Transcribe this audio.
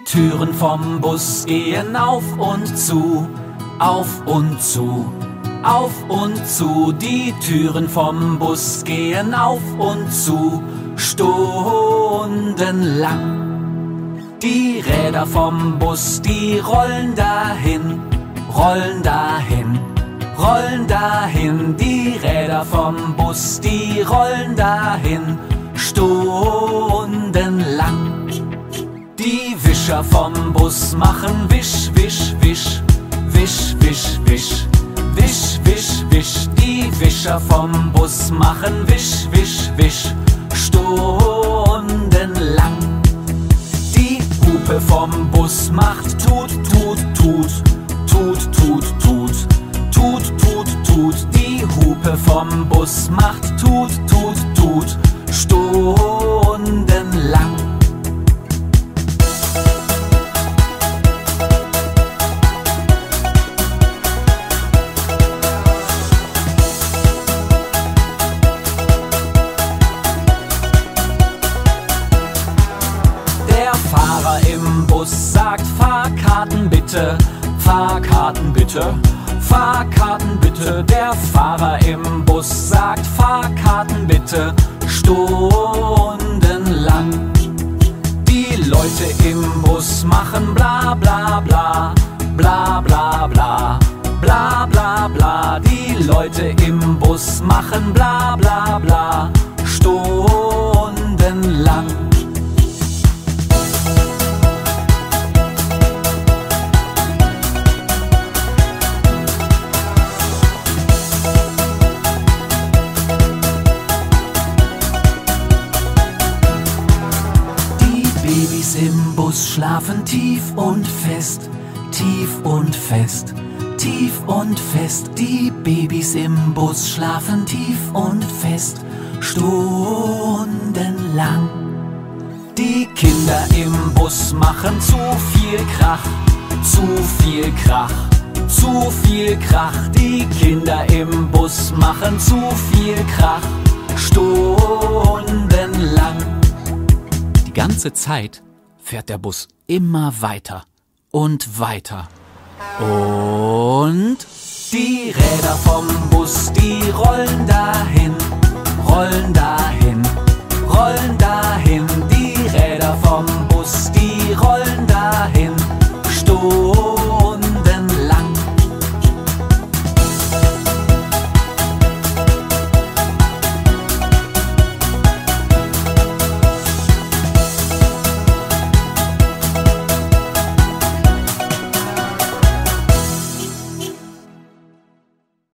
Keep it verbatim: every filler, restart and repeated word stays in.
Türen vom Bus gehen auf und zu, auf und zu, auf und zu. Die Türen vom Bus gehen auf und zu, stundenlang. Die Räder vom Bus, die rollen dahin, rollen dahin, rollen dahin. Die Räder vom Bus, die rollen dahin, stundenlang. Die Wischer vom Bus machen wisch, wisch, wisch, wisch, wisch, wisch, wisch, wisch, wisch. Die Wischer vom Bus machen wisch, wisch, wisch, stundenlang. Die Hupe vom Bus macht tut, tut, tut, tut, tut, tut, tut, tut, tut. Die Hupe vom Bus macht tut, tut, tut, stundenlang. Fahrer im Bus sagt Fahrkarten bitte, Fahrkarten bitte, Fahrkarten bitte. Der Fahrer im Bus sagt Fahrkarten bitte, stundenlang. Die Leute im Bus machen bla bla bla, bla bla bla, bla bla bla. Die Leute im Bus machen bla bla bla, stundenlang. Babys im Bus schlafen tief und fest, tief und fest, tief und fest. Die Babys im Bus schlafen tief und fest, stundenlang. Die Kinder im Bus machen zu viel Krach, zu viel Krach, zu viel Krach. Die Kinder im Bus machen zu viel Krach, stundenlang. Die ganze Zeit fährt der Bus immer weiter und weiter. Und die Räder vom Bus, die rollen dahin, rollen dahin, rollen